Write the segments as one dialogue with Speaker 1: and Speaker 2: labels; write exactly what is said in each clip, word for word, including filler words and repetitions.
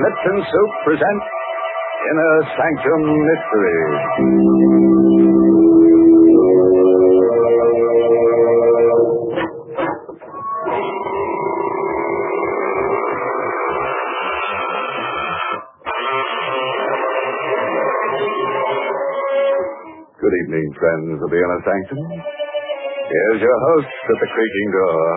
Speaker 1: Lipton Soup presents Inner Sanctum Mysteries. Good evening, friends of the Inner Sanctum. Here's your host at the creaking door.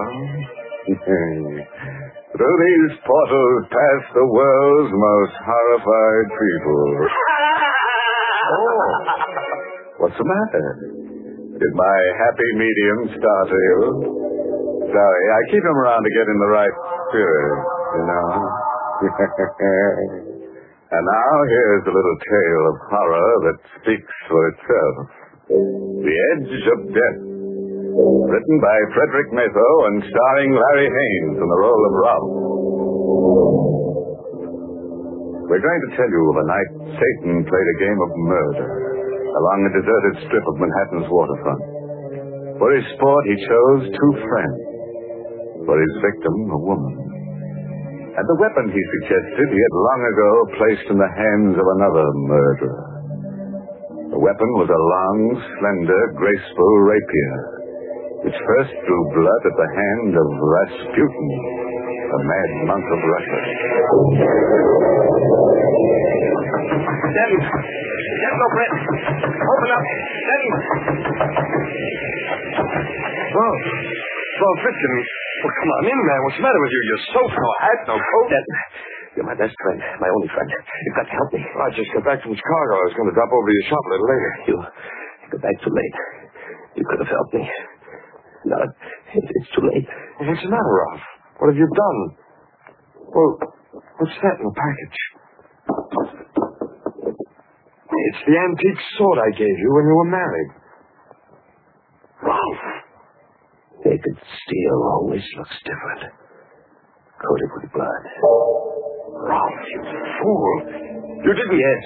Speaker 1: Through these portals pass the world's most horrified people. Oh, what's the matter? Did my happy medium startle you? Sorry, I keep him around to get in the right spirit, you know. And now here's a little tale of horror that speaks for itself. The Edge of Death. Written by Frederick Matho and starring Larry Haines in the role of Ralph. We're going to tell you of a night Satan played a game of murder along a deserted strip of Manhattan's waterfront. For his sport, he chose two friends. For his victim, a woman. And the weapon he suggested he had long ago placed in the hands of another murderer. The weapon was a long, slender, graceful rapier, which first drew blood at the hand of Rasputin, the mad monk of Russia.
Speaker 2: Denton! Denton, open it! Open up! Denton! Well, well, Fitkin, well, come on in, man. What's the matter with you? You're soaked, no hat, no coat.
Speaker 3: Denton, you're my best friend, my only friend. You've got to help me.
Speaker 2: I just got back from Chicago. I was going to drop over to your shop a little later.
Speaker 3: You, you got back too late. You could have helped me. No, it, it's too late.
Speaker 2: Well, what's the matter, Ralph? What have you done? Well, what's that in the package? It's the antique sword I gave you when you were married.
Speaker 3: Ralph. Naked steel always looks different. Coated with blood.
Speaker 2: Ralph, you fool. You didn't...
Speaker 3: Yes.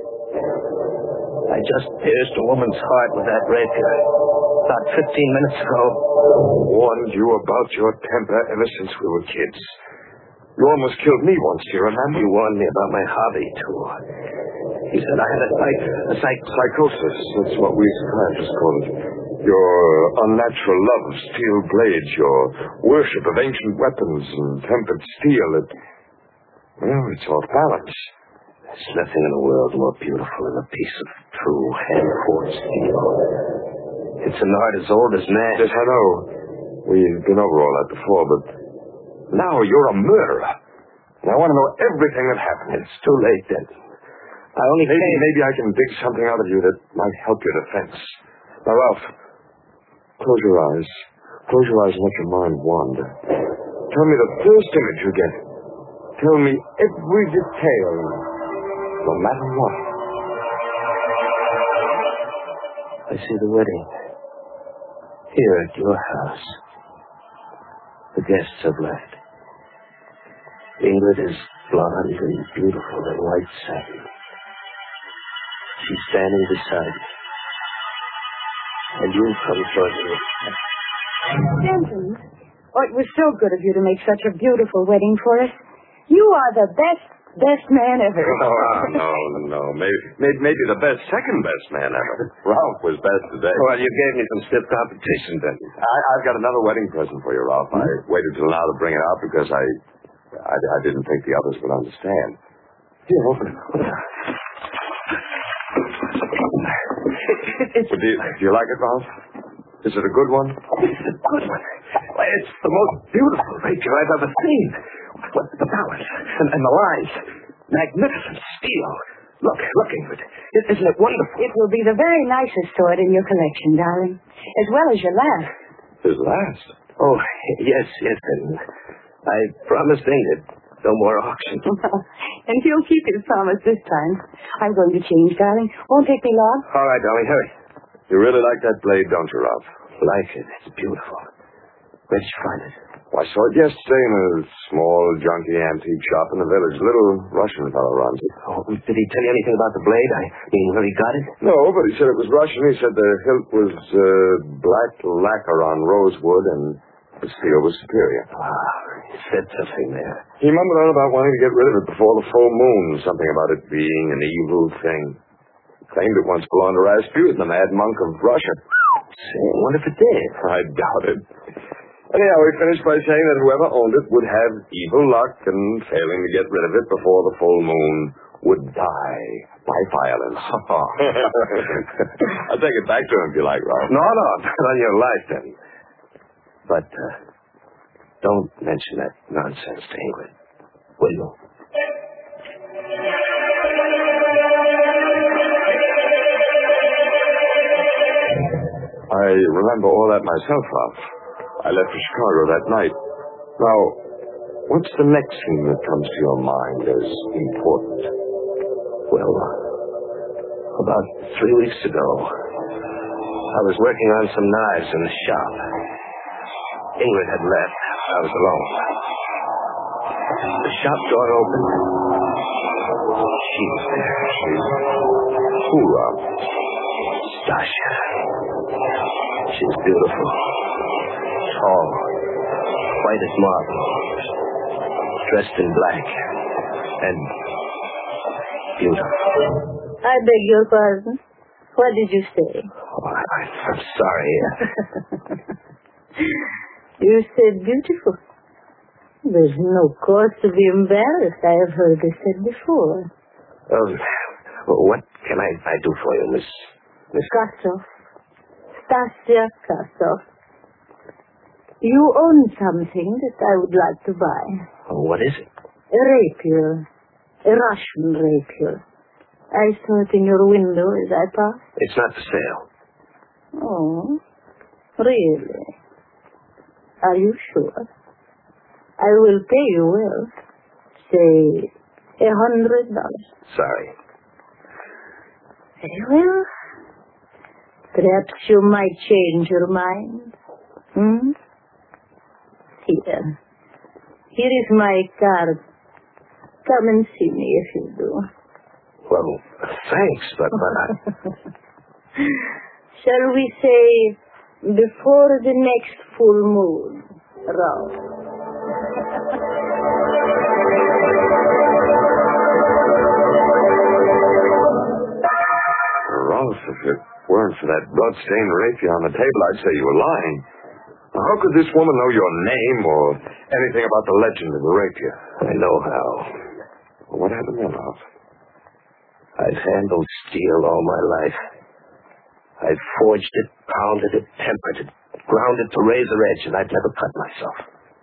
Speaker 3: I just pierced a woman's heart with that rapier. About fifteen minutes ago.
Speaker 2: I warned you about your temper ever since we were kids. You almost killed me once, do you remember?
Speaker 3: You warned me about my hobby, too. You said I had a psych... a psych...
Speaker 2: Psychosis. That's what we scientists call it. Your unnatural love of steel blades, your worship of ancient weapons and tempered steel. It, well, it's off balance.
Speaker 3: There's nothing in the world more beautiful than a piece of true hand-forged steel. It's an art as old as man.
Speaker 2: Yes, I know. We've been over all that before, but now you're a murderer. And I want to know everything that happened.
Speaker 3: It's too late, Denton. I only
Speaker 2: maybe,
Speaker 3: came...
Speaker 2: maybe I can dig something out of you that might help your defense. Now, Ralph, close your eyes. Close your eyes and let your mind wander. Tell me the first image you get. Tell me every detail, no matter what.
Speaker 3: I see the wedding. Here at your house. The guests have left. Ingrid is blonde and beautiful in white satin. She's standing beside me. And you come towards me.
Speaker 4: Denton, oh, it was so good of you to make such a beautiful wedding for us. You are the best, best man ever.
Speaker 2: Oh, no, no. Maybe, maybe, maybe the best, second best man ever. Ralph was best today.
Speaker 3: Well, you gave me some stiff competition, Denton.
Speaker 2: I, I've got another wedding present for you, Ralph. Hmm? I waited till now to bring it out because I, I, I didn't think the others would understand. Here, open it.
Speaker 3: It's,
Speaker 2: do, you, do you like it, Ralph? Is it a good one?
Speaker 3: It's a good one. Why, it's the most beautiful rapier I've ever seen. What, the balance and, and the lines. Magnificent steel. Look, look, Ingrid. Isn't it wonderful?
Speaker 4: It will be the very nicest sword in your collection, darling. As well as your last.
Speaker 2: His last?
Speaker 3: Oh, yes, yes. And I promised Ingrid no more auctions.
Speaker 4: And he'll keep his promise this time. I'm going to change, darling. Won't take me long.
Speaker 3: All right, darling, hurry.
Speaker 2: You really like that blade, don't you, Ralph?
Speaker 3: Like it. It's beautiful. Where did you find it?
Speaker 2: Well, I saw it yesterday in a small, junky antique shop in the village. Little Russian fellow runs it.
Speaker 3: Oh, did he tell you anything about the blade? I mean, where he got it?
Speaker 2: No, but he said it was Russian. He said the hilt was uh, black lacquer on rosewood and but Steele was superior.
Speaker 3: Ah, he said something there.
Speaker 2: He mumbled on about wanting to get rid of it before the full moon, something about it being an evil thing. Claimed it once belonged to Rasputin, the mad monk of Russia.
Speaker 3: Say, what if it did?
Speaker 2: I doubt it. Anyhow, he finished by saying that whoever owned it would have evil luck, and failing to get rid of it before the full moon, would die by violence. I'll take it back to him if you like, Ralph.
Speaker 3: No, no, not on your life, then. But uh, don't mention that nonsense to Ingrid, will you?
Speaker 2: I remember all that myself, Ralph. I left for Chicago that night. Now, what's the next thing that comes to your mind as important?
Speaker 3: Well, about three weeks ago, I was working on some knives in the shop. Ingrid had left. I was alone. The shop door opened. She was there.
Speaker 2: Who, Ralph?
Speaker 3: Stasha. She was beautiful. Tall. White as marble. Dressed in black. And beautiful.
Speaker 4: I beg your pardon. What did you say?
Speaker 3: Oh, I, I'm sorry.
Speaker 4: You said beautiful. There's no cause to be embarrassed. I have heard it said before.
Speaker 3: Um, what can I, I do for you, Miss... Miss...
Speaker 4: Kostov. Stasia Kostov. You own something that I would like to buy.
Speaker 3: Oh, what is it?
Speaker 4: A rapier. A Russian rapier. I saw it in your window as I passed.
Speaker 3: It's not for sale.
Speaker 4: Oh, really? Are you sure? I will pay you well. Say, a hundred dollars.
Speaker 3: Sorry.
Speaker 4: Very well. Perhaps you might change your mind. Hmm? Here. Here is my card. Come and see me if you do.
Speaker 3: Well, thanks, but... but I...
Speaker 4: Shall we say, before the next full moon, Ralph?
Speaker 2: Ralph, if it weren't for that blood-stained rapier on the table, I'd say you were lying. Now, how could this woman know your name or anything about the legend of the rapier?
Speaker 3: I know how.
Speaker 2: Well, what happened then, Ralph?
Speaker 3: I've handled steel all my life. I've forged it, pounded it, tempered it, ground it to razor edge, and I've never cut myself.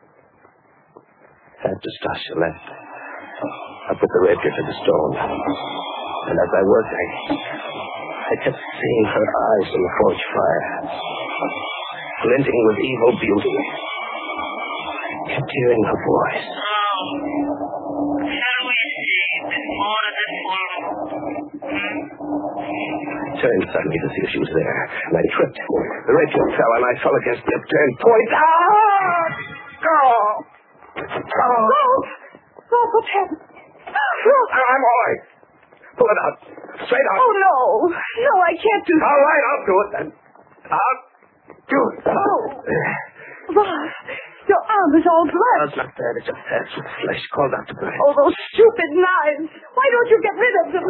Speaker 3: After Stasha left, I put the rapier to the stone. And as I worked, I, I kept seeing her eyes in the forged fire, glinting with evil beauty. I kept hearing her voice.
Speaker 5: Shall we see before the full moon?
Speaker 3: I turned suddenly to see if she was there, and I tripped. The rapier fell, and I fell against the upturned point. Ah! Oh! Oh!
Speaker 4: Oh, what's happened?
Speaker 3: I'm all right. Pull it out. Straight out.
Speaker 4: Oh, no. No, I can't do that.
Speaker 3: All right, I'll do it then. I'll do it.
Speaker 4: Oh. Ralph, your arm is all blood.
Speaker 3: That's not bad. It's just patch with flesh. Call Doctor Burns.
Speaker 4: Oh, those stupid knives. Why don't you get rid of them?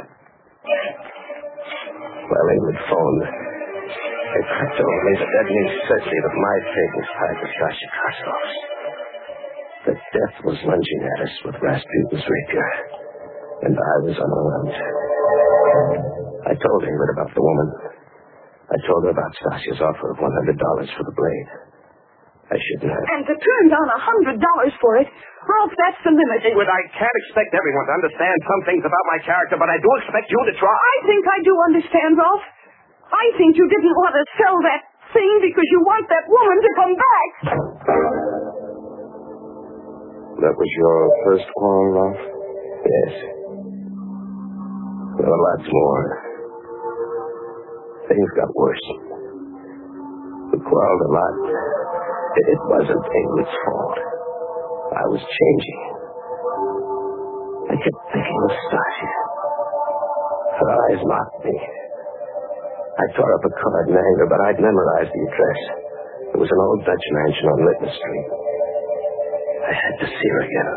Speaker 3: Well, Ingrid phoned. They told me that that means certainly that my fate was tied to Stasha Kostov's. That death was lunging at us with Rasputin's rapier. And I was unarmed. I told Ingrid about the woman. I told her about Stasha's offer of one hundred dollars for the blade. I shouldn't have.
Speaker 4: And to turn down a hundred dollars for it, Ralph, that's the limit.
Speaker 3: Ingrid, I can't expect everyone to understand some things about my character, but I do expect you to try.
Speaker 4: I think I do understand, Ralph. I think you didn't want to sell that thing because you want that woman to come back.
Speaker 2: That was your first quarrel, Ralph?
Speaker 3: Yes. There were lots more. Things got worse. We quarreled a lot. It wasn't Ingrid's fault. I was changing. I kept thinking of Stasha. Her eyes mocked me. I tore up a card in anger, but I'd memorized the address. It was an old Dutch mansion on Litton Street. I had to see her again.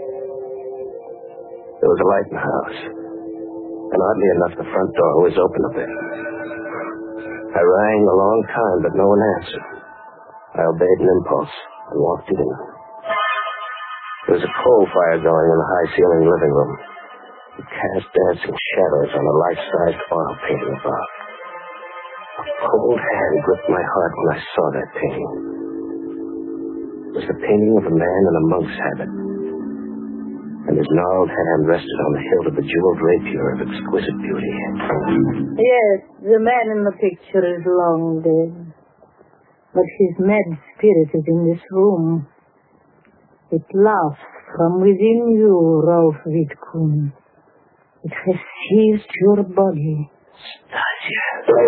Speaker 3: There was a light in the house, and oddly enough, the front door was open a bit. I rang a long time, but no one answered. I obeyed an impulse and walked in. There was a coal fire going in the high-ceiling living room. It cast dancing shadows on a life-sized oil painting above. A cold hand gripped my heart when I saw that painting. It was the painting of a man in a monk's habit, and his gnarled hand rested on the hilt of a jeweled rapier of exquisite beauty.
Speaker 4: Yes, the man in the picture is long dead, but his mad spirit is in this room. It laughs from within you, Rolf Witkun. It has seized your body.
Speaker 3: Stasia.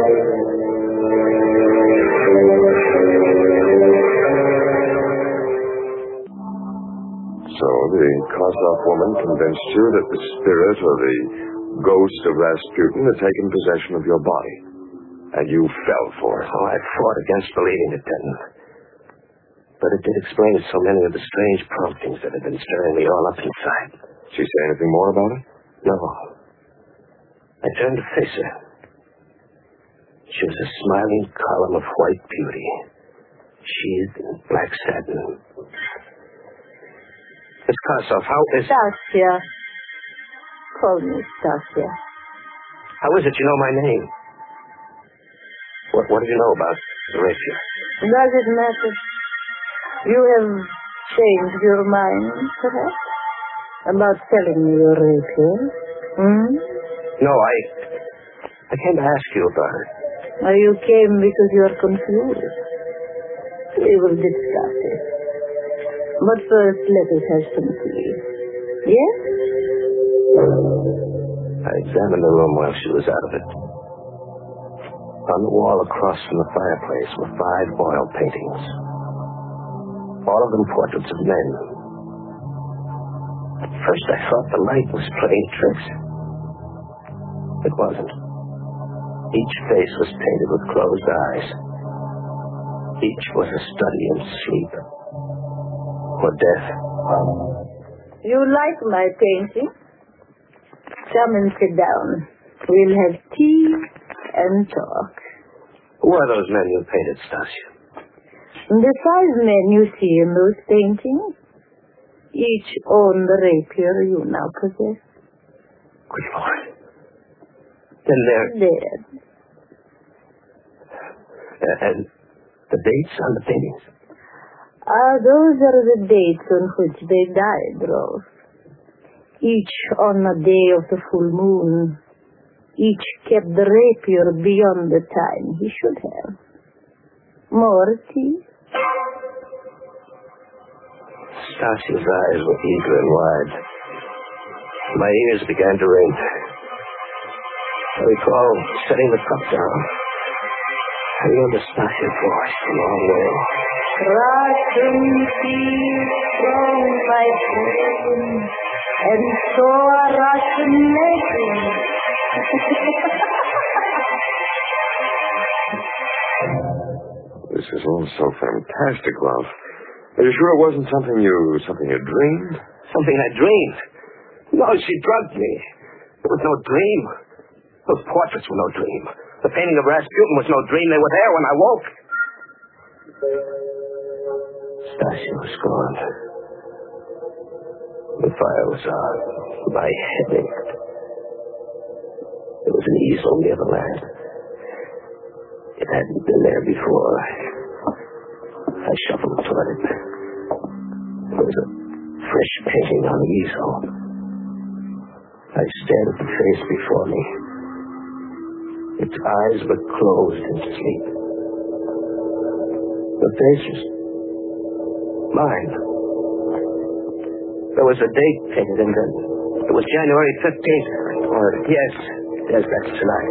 Speaker 2: So the Kossoff woman convinced you that the spirit or the ghost of Rasputin had taken possession of your body, and you fell for it.
Speaker 3: Oh, I fought against believing it, Denton. But it did explain so many of the strange promptings that had been stirring me all up inside.
Speaker 2: Did she say anything more about it?
Speaker 3: No. I turned to face her. She was a smiling column of white beauty, sheathed in black satin. Miss Kossoff, how is...
Speaker 4: Stasia. Call me Stasia.
Speaker 3: How is it you know my name? What, what did you know about the rapier?
Speaker 4: Does it matter? You have changed your mind, perhaps? About selling me your rapier? Hmm?
Speaker 3: No, I... I came to ask you about it.
Speaker 4: Or you came because you are confused? We will discuss it. But first, let us have some tea. Yes?
Speaker 3: I examined the room while she was out of it. On the wall across from the fireplace were five oil paintings. All of them portraits of men. At first I thought the light was playing tricks. It wasn't. Each face was painted with closed eyes. Each was a study in sleep or death.
Speaker 4: You like my painting? Come and sit down. We'll have tea and talk.
Speaker 3: Who are those men you painted, Stasia?
Speaker 4: The five men you see in those paintings, each own the rapier you now possess.
Speaker 3: Good Lord. Then they're...
Speaker 4: Dead.
Speaker 3: Uh, and the dates on the paintings?
Speaker 4: Ah, those are the dates on which they died, Rolf. Each on the day of the full moon. Each kept the rapier beyond the time he should have. More tea?
Speaker 3: Stasia's eyes were eager and wide. My ears began to ring. I recall setting the cup down. I heard Stasia's voice a long way.
Speaker 4: Russian tea from my friend, and so a Russian making.
Speaker 2: This is all so fantastic, Ralph. Are you sure it wasn't something you, something you dreamed?
Speaker 3: Something I dreamed? No, she drugged me. It was no dream. Those portraits were no dream. The painting of Rasputin was no dream. They were there when I woke. Stasia was gone. The fire was on. My head ached. There was an easel near the lamp. It hadn't been there before. I shuffled toward it. There was a fresh painting on the easel. I stared at the face before me. Its eyes were closed in sleep. The face was mine. There was a date painted in it. It was January fifteenth. Or, yes, yes, that's tonight.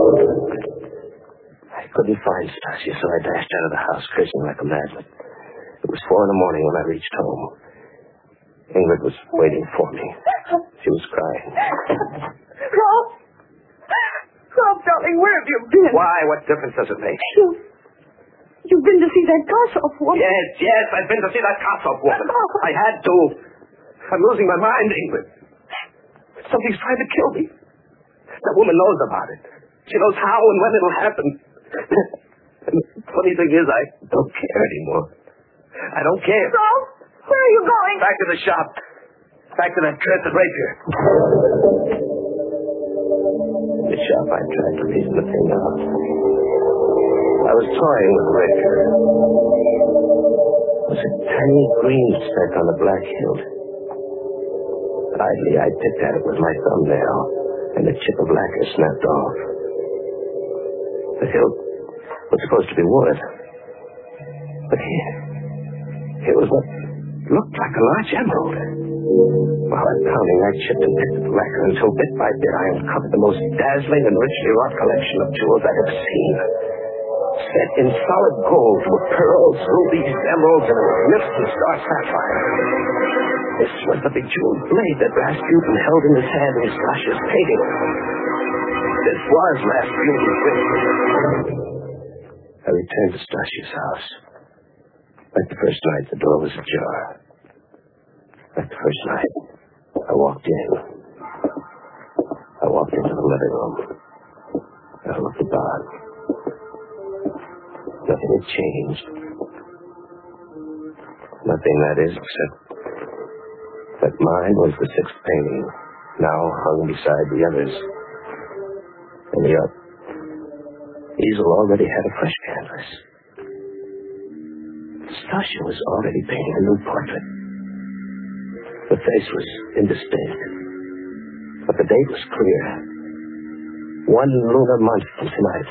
Speaker 3: I couldn't find Stasia, so I dashed out of the house, cursing like a madman. It was four in the morning when I reached home. Ingrid was waiting for me. She was crying.
Speaker 4: Rolf! Rolf, darling, where have you been?
Speaker 3: Why? What difference does it make?
Speaker 4: You,
Speaker 6: You've been to see that Kossoff woman?
Speaker 3: Yes, yes, I've been to see that Kossoff woman. I had to. I'm losing my mind, Ingrid. Somebody's trying to kill me. That woman knows about it. She knows how and when it'll happen. And the funny thing is, I don't care anymore. I don't care.
Speaker 6: Ralph, where are you going?
Speaker 3: Back to the shop. Back to that cursed rapier. In the shop, I tried to reason the thing out. I was toying with the rapier. It was a tiny green speck on the black hilt. Idly, I picked at it with my thumbnail, and the chip of lacquer snapped off. The hilt was supposed to be wood. But here, here was what looked like a large emerald. While I'm pounding, I chipped and picked at the lacquer until bit by bit I uncovered the most dazzling and richly wrought collection of jewels I'd ever seen. Set in solid gold were pearls, rubies, emeralds, and a magnificent star sapphire. This was the bejeweled blade that Rasputin held in his hand in Stasha's painting. This was Rasputin's blade. I returned to Stasha's house. Like the first night, the door was ajar. Like the first night, I walked in. I walked into the living room. I looked about. Nothing had changed. Nothing, that is, except that mine was the sixth painting, now hung beside the others. And the uh, easel already had a fresh canvas. Stasha was already painting a new portrait. The face was indistinct, but the date was clear. One lunar month from tonight.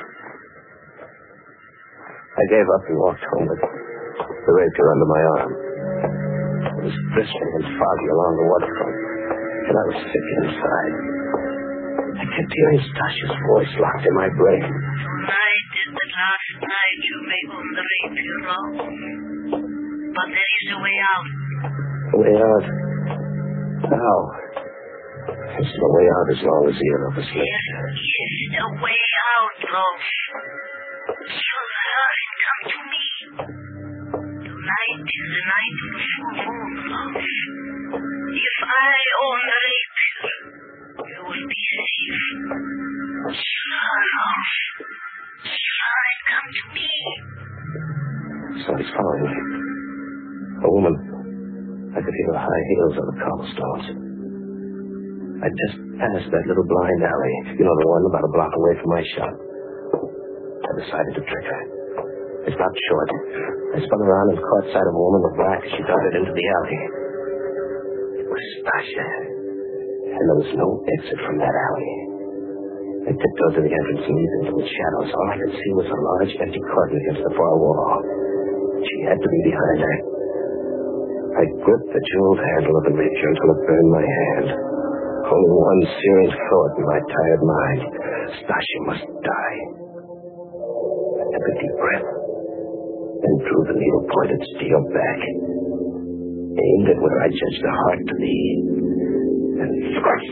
Speaker 3: I gave up and walked home with the rapier under my arm. It was bristling and foggy along the waterfront, and I was sick inside. I kept hearing Stasha's voice locked in my brain.
Speaker 5: Tonight is the last night you may own the rapier, Ralph. But there is a way out.
Speaker 3: A way out? How? There's no way out as long as either of us live.
Speaker 5: There is a way out, Ralph. Kill her and come to me. Tonight is the night of the full moon, Ralph. If I own the rapier, you will be safe. Son, Ralph. Son, and come to me.
Speaker 3: Somebody's following me. A woman. I could hear her high heels on the cobblestones. I just passed that little blind alley. You know, the one about a block away from my shop. I decided to trick her. I stopped short. I spun around and caught sight of a woman with black as she darted into the alley. It was Stasha. And there was no exit from that alley. I tiptoed to the entrance and leaped into the shadows. All I could see was a large empty carton against the far wall. She had to be behind her. I gripped the jeweled handle of the rapier until it burned my hand. Only one searing thought in my tired mind. Stasha must die. I took a deep breath and drew the needle-pointed steel back, aimed at where I judged the heart to be, and thrust.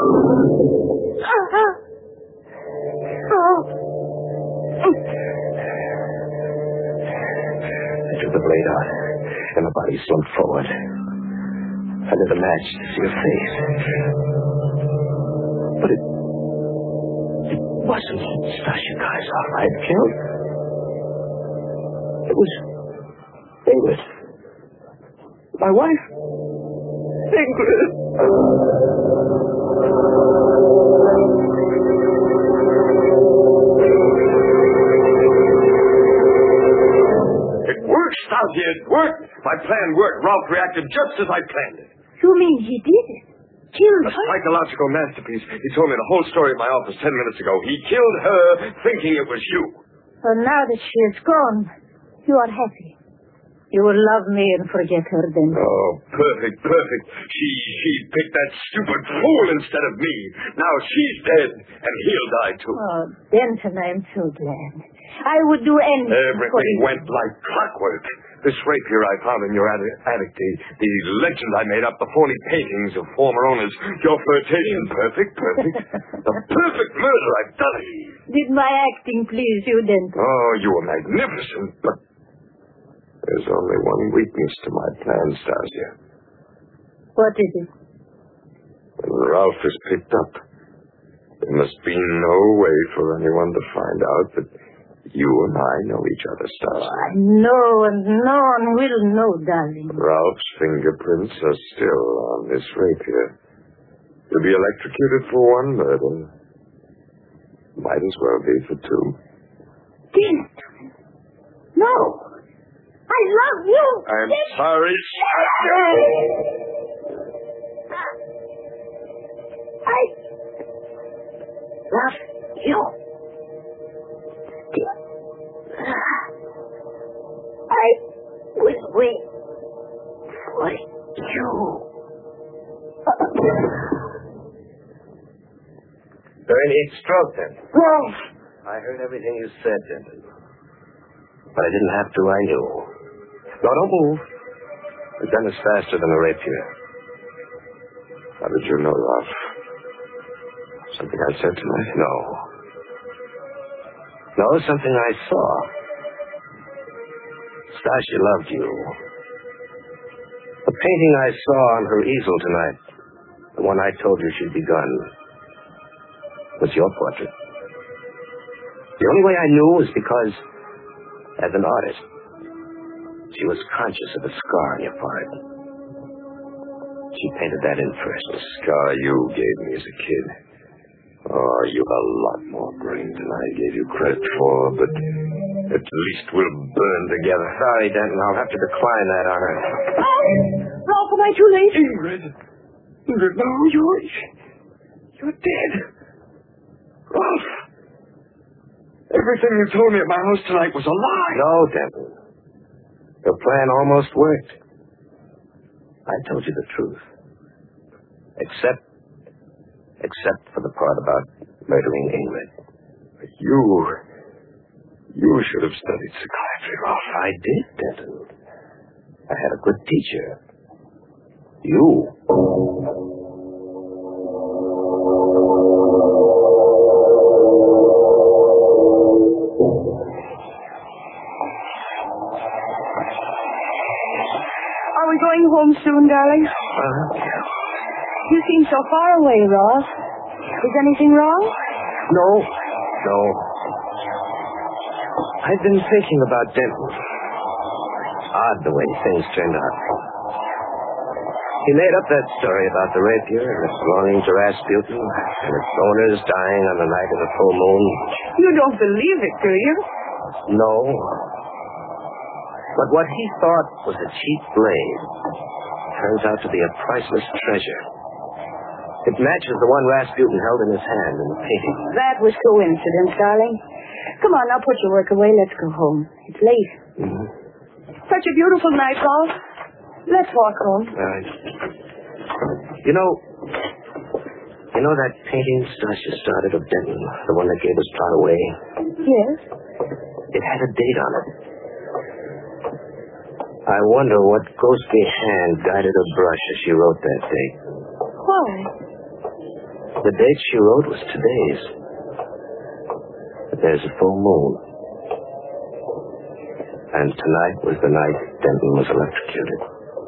Speaker 3: I took the blade out, and my body slumped forward. I lit a match to see her face. But it... it wasn't Stasha Kossoff I had killed. It was... Ingrid. My wife. Ingrid.
Speaker 2: It worked, Stasha, it worked. My plan worked. Ralph reacted just as I planned it.
Speaker 6: You mean he did it? Killed
Speaker 2: A
Speaker 6: her?
Speaker 2: psychological masterpiece. He told me the whole story in my office ten minutes ago. He killed her thinking it was you.
Speaker 4: Well, now that she is gone, you are happy. You will love me and forget her then.
Speaker 2: Oh, perfect, perfect. She, she picked that stupid fool instead of me. Now she's dead, and he'll die too.
Speaker 4: Oh, Denton, I am so glad. I would do anything for
Speaker 2: Everything
Speaker 4: you.
Speaker 2: went like clockwork. This rapier I found in your attic, attic the, the legend I made up, the phony paintings of former owners, your flirtation, perfect, perfect. The perfect murder, I've done it.
Speaker 4: Did my acting please you, Denton?
Speaker 2: Oh, you were magnificent, but There's only one weakness to my plan, Stasia.
Speaker 4: What is it?
Speaker 2: When Ralph is picked up, there must be no way for anyone to find out that you and I know each other, Stasia.
Speaker 4: No one, no one will know, darling.
Speaker 2: Ralph's fingerprints are still on this rapier. You'll be electrocuted for one murder. Might as well be for two.
Speaker 6: Denton. No. I love you.
Speaker 2: I'm sorry.
Speaker 6: I love you. I will wait for you.
Speaker 3: Bernie, it's stroke, then.
Speaker 6: Ralph.
Speaker 3: I heard everything you said, Denton. But I didn't have to, I knew. No, don't move. The gun is faster than a rapier.
Speaker 2: How did you know, Ralph? Something I said tonight?
Speaker 3: No. No, something I saw. Stasia loved you. The painting I saw on her easel tonight, the one I told you she'd begun, was your portrait. The only way I knew was because, as an artist, she was conscious of a scar on your forehead. She painted that in first.
Speaker 2: The scar you gave me as a kid. Oh, you've a lot more brain than I gave you credit for, but at least we'll burn together.
Speaker 3: Sorry, Denton, I'll have to decline that honor.
Speaker 6: Ralph! Ralph, am I too late?
Speaker 2: Ingrid. Ingrid, no, you're... You're dead. Ralph. Everything you told me at my house tonight was a lie.
Speaker 3: No, Denton. Your plan almost worked. I told you the truth. Except... Except for the part about murdering Ingrid.
Speaker 2: You... You should have studied psychiatry, Ralph.
Speaker 3: I did, Denton. I had a good teacher. You.
Speaker 6: Are we going home soon, darling?
Speaker 3: Uh-huh.
Speaker 6: You seem so far away, Ralph. Is anything wrong?
Speaker 3: No. No. I've been thinking about Denton. Odd the way things turned out. He made up that story about the rapier and its belonging to Rasputin and its owners dying on the night of the full moon.
Speaker 6: You don't believe it, do you?
Speaker 3: No. But what he thought was a cheap blade turns out to be a priceless treasure. It matches the one Rasputin held in his hand in the painting.
Speaker 4: That was coincidence, darling. Come on, now put your work away. Let's go home. It's late.
Speaker 3: Mm-hmm.
Speaker 6: Such a beautiful night, Ralph. Let's walk home.
Speaker 3: Right. You know, you know that painting Stasia started of Denton, the one that gave us Plot away?
Speaker 4: Yes?
Speaker 3: It had a date on it. I wonder what ghostly hand guided her brush as she wrote that date.
Speaker 4: Why?
Speaker 3: The date she wrote was today's. But there's a full moon. And tonight was the night Denton was electrocuted.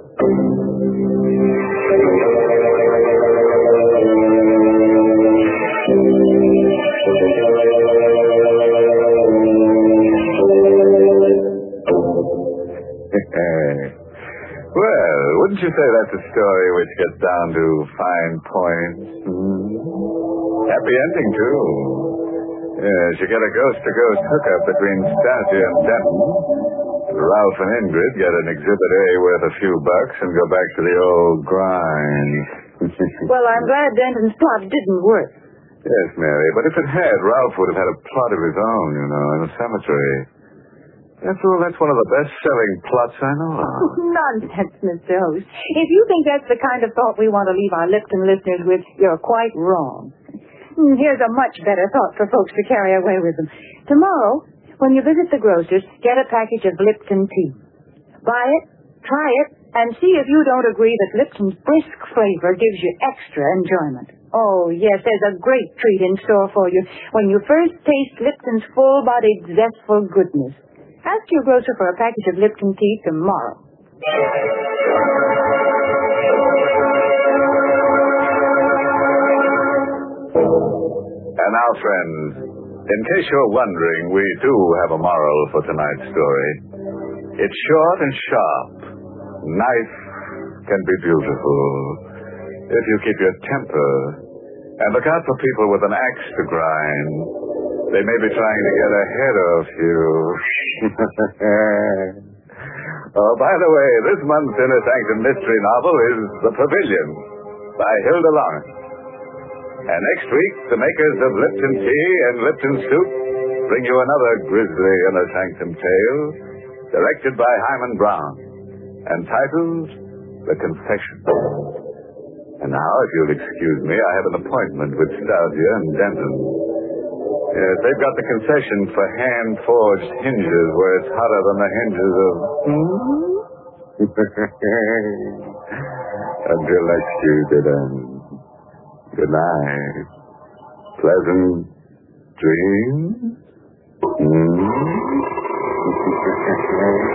Speaker 1: Well, wouldn't you say that's a story which gets down to fine points? Hmm? Happy ending, too. Yes, you get a ghost-to-ghost hookup between Stasia and Denton. Ralph and Ingrid get an Exhibit A worth a few bucks and go back to the old grind.
Speaker 4: Well, I'm glad Denton's plot didn't work.
Speaker 1: Yes, Mary, but if it had, Ralph would have had a plot of his own, you know, in a cemetery. After all, that's one of the best-selling plots I know of.
Speaker 4: Nonsense, Mister Host. If you think that's the kind of thought we want to leave our Lipton listeners with, you're quite wrong. Here's a much better thought for folks to carry away with them. Tomorrow, when you visit the grocer's, get a package of Lipton tea. Buy it, try it, and see if you don't agree that Lipton's brisk flavor gives you extra enjoyment. Oh, yes, there's a great treat in store for you when you first taste Lipton's full-bodied, zestful goodness.
Speaker 6: Ask your grocer for a package of Lipton tea tomorrow.
Speaker 1: And now, friends, in case you're wondering, we do have a moral for tonight's story. It's short and sharp. Knife can be beautiful if you keep your temper. And look out for people with an axe to grind. They may be trying to get ahead of you. Oh, by the way, this month's Inner Sanctum mystery novel is The Pavilion by Hilda Lawrence. And next week, the makers of Lipton Tea and Lipton Soup bring you another grisly Inner Sanctum tale, directed by Hyman Brown, and titled The Confession. And now, if you'll excuse me, I have an appointment with Stalgia and Denton. Yes, they've got the concession for hand-forged hinges where it's hotter than the hinges of... Until next Tuesday, then. Good night. Pleasant dreams. Mm-hmm.